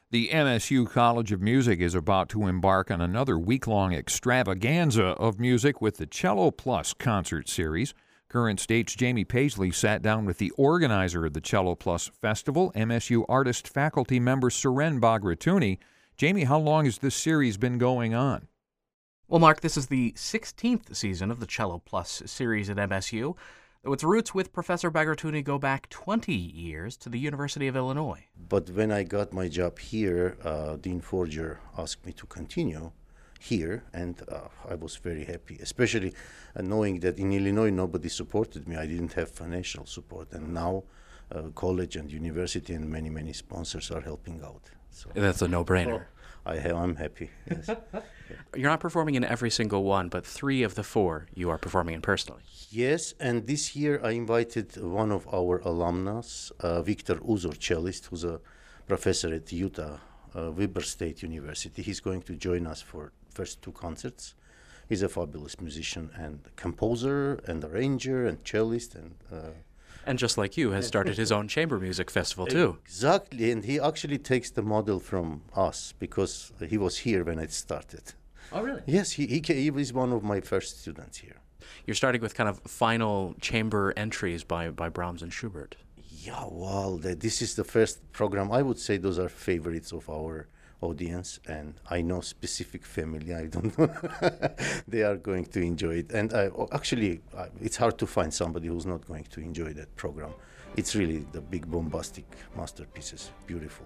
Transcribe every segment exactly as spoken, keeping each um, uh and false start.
The M S U College of Music is about to embark on another week-long extravaganza of music with the Cello Plus concert series. Current State's Jamie Paisley sat down with the organizer of the Cello Plus Festival, M S U artist faculty member Suren Bagratuni. Jamie, how long has this series been going on? Well, Mark, this is the sixteenth season of the Cello Plus series at M S U. Though its roots with Professor Bagratuni go back twenty years to the University of Illinois. But when I got my job here, uh, Dean Forger asked me to continue here, and uh, I was very happy, especially uh, knowing that in Illinois nobody supported me. I didn't have financial support, and now uh, college and university and many, many sponsors are helping out. So that's a no-brainer. I have, I'm happy, yes. Yeah. You're not performing in every single one, but three of the four you are performing in personally. Yes, and this year I invited one of our alumnus, uh, Victor Uzor, cellist, who's a professor at Utah uh, Weber State University. He's going to join us for first two concerts. He's a fabulous musician and composer and arranger and cellist and... Uh, And just like you, has started his own chamber music festival, too. Exactly, and he actually takes the model from us because he was here when it started. Oh, really? Yes, he, he, he was one of my first students here. You're starting with kind of final chamber entries by, by Brahms and Schubert. Yeah, well, the, this is the first program. I would say those are favorites of our audience, and I know specific family. I don't know. They are going to enjoy it. And I, actually, I, it's hard to find somebody who's not going to enjoy that program. It's really the big bombastic masterpieces. Beautiful.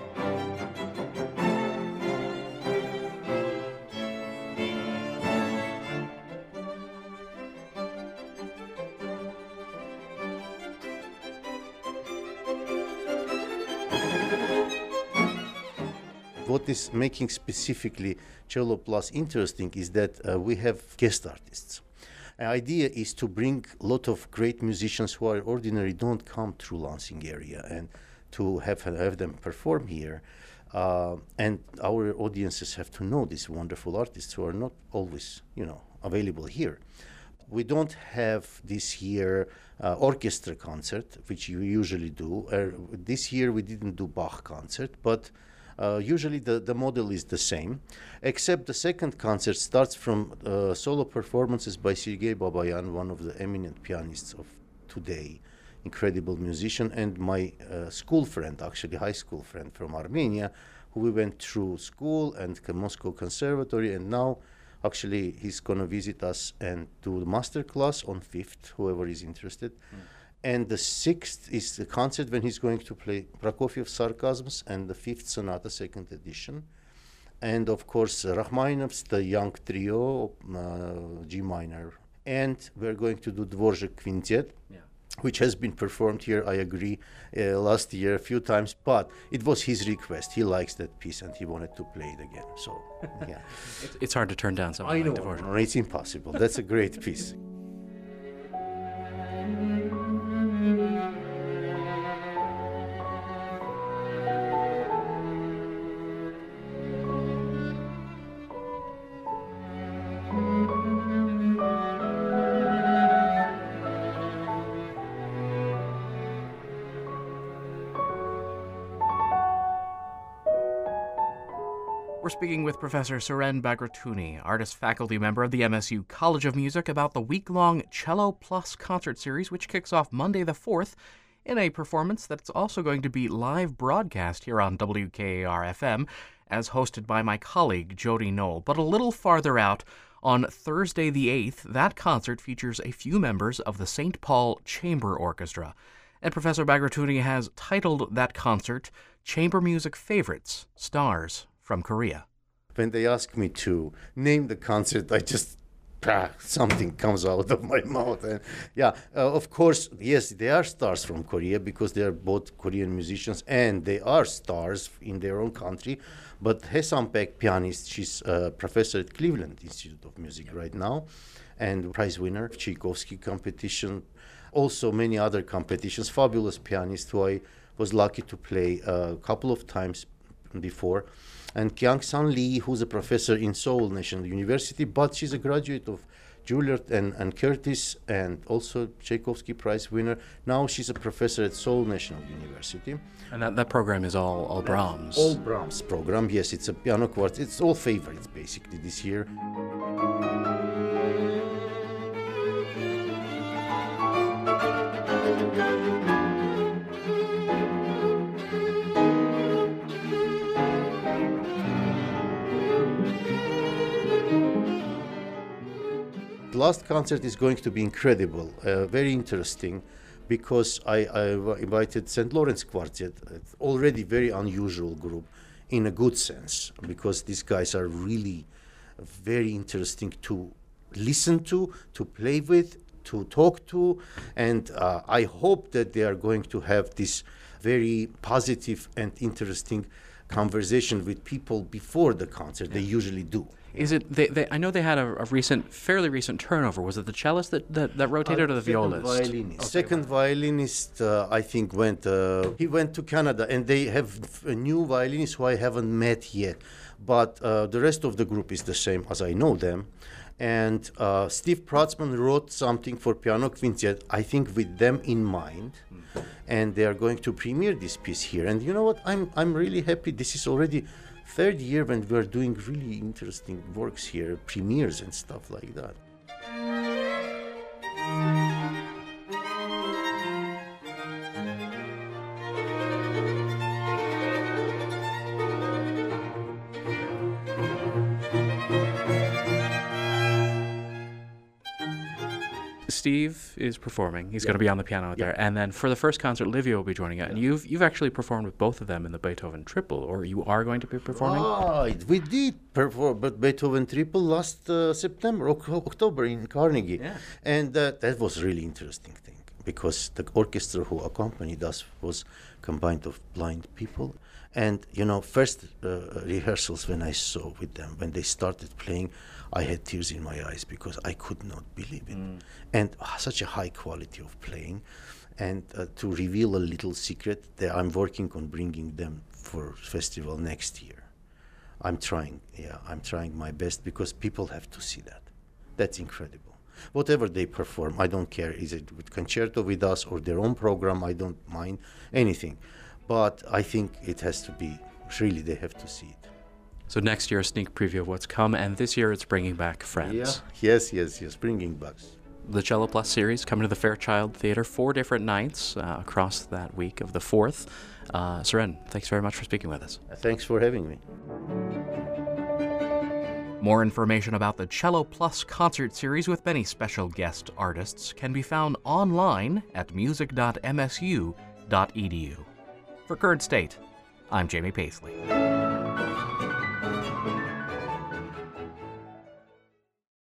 What is making specifically Cello Plus interesting is that uh, we have guest artists. The idea is to bring a lot of great musicians who are ordinarily don't come through Lansing area and to have, have them perform here. Uh, and our audiences have to know these wonderful artists who are not always, you know, available here. We don't have this year uh, orchestra concert, which you usually do. Uh, this year we didn't do Bach concert, but Uh, usually the, the model is the same, except the second concert starts from uh, solo performances by Sergei Babayan, one of the eminent pianists of today, incredible musician, and my uh, school friend, actually high school friend from Armenia, who we went through school and Moscow Conservatory, and now actually he's going to visit us and do the master class on fifth, whoever is interested. Mm. And the sixth is the concert when he's going to play Prokofiev's Sarcasms and the fifth sonata, second edition. And of course, uh, Rachmaninoff's The Young Trio, uh, G minor. And we're going to do Dvorak Quintet, yeah, which has been performed here, I agree, uh, last year a few times. But it was his request. He likes that piece and he wanted to play it again. So, yeah. it's, it's hard to turn down something I like know. Dvorak. No, it's impossible. That's a great piece. We're speaking with Professor Suren Bagratuni, artist faculty member of the M S U College of Music, about the week-long Cello Plus concert series, which kicks off Monday the fourth in a performance that's also going to be live broadcast here on W K A R F M, as hosted by my colleague Jody Knoll. But a little farther out, on Thursday the eighth, that concert features a few members of the Saint Paul Chamber Orchestra. And Professor Bagratuni has titled that concert Chamber Music Favorites, Stars from Korea. When they ask me to name the concert, I just, ah, something comes out of my mouth. And yeah, uh, of course, yes, they are stars from Korea because they are both Korean musicians and they are stars in their own country. But Hye Sam-paek, pianist, she's a professor at Cleveland Institute of Music right now and prize winner of Tchaikovsky competition. Also many other competitions, fabulous pianist who I was lucky to play a couple of times before. And Kyung San Lee, who's a professor in Seoul National University, but she's a graduate of Juilliard and, and Curtis, and also Tchaikovsky Prize winner. Now she's a professor at Seoul National University. And that, that program is all, all Brahms? All Brahms program, yes. It's a piano quartet. It's all favorites, basically, this year. The last concert is going to be incredible, uh, very interesting, because I, I invited Saint Lawrence Quartet, it's already very unusual group, in a good sense, because these guys are really very interesting to listen to, to play with, to talk to, and uh, I hope that they are going to have this very positive and interesting conversation with people before the concert. They usually do. Is it? They, they, I know they had a, a recent, fairly recent turnover. Was it the cellist that, that, that rotated, uh, or the second violist? Violinist. Okay. Second violinist, uh, I think, went. Uh, he went to Canada, and they have a new violinist who I haven't met yet. But uh, the rest of the group is the same as I know them. And uh, Steve Protzman wrote something for piano quintet, I think, with them in mind. Mm. And they are going to premiere this piece here. And you know what? I'm I'm really happy. This is already third year when we're doing really interesting works here, premieres and stuff like that. Steve is performing. He's yeah. going to be on the piano out yeah. there. And then for the first concert, Livio will be joining it. Yeah. And you've you've actually performed with both of them in the Beethoven Triple, or you are going to be performing? Right. We did perform but Beethoven Triple last uh, September, October in Carnegie. Yeah. And uh, that was a really interesting thing, because the orchestra who accompanied us was combined of blind people. And, you know, first uh, rehearsals when I saw with them, when they started playing, I had tears in my eyes because I could not believe it. Mm. And uh, such a high quality of playing. And uh, to reveal a little secret, that I'm working on bringing them for festival next year. I'm trying, yeah, I'm trying my best, because people have to see that. That's incredible. Whatever they perform, I don't care. Is it with concerto with us or their own program? I don't mind anything. But I think it has to be, really, they have to see it. So next year, a sneak preview of what's come, and this year it's bringing back Friends. Yeah. Yes, yes, yes, bringing back. The Cello Plus series coming to the Fairchild Theatre, four different nights uh, across that week of the fourth. Uh, Suren, thanks very much for speaking with us. Uh, thanks for having me. More information about the Cello Plus concert series with many special guest artists can be found online at music dot m s u dot e d u. For Current State, I'm Jamie Paisley.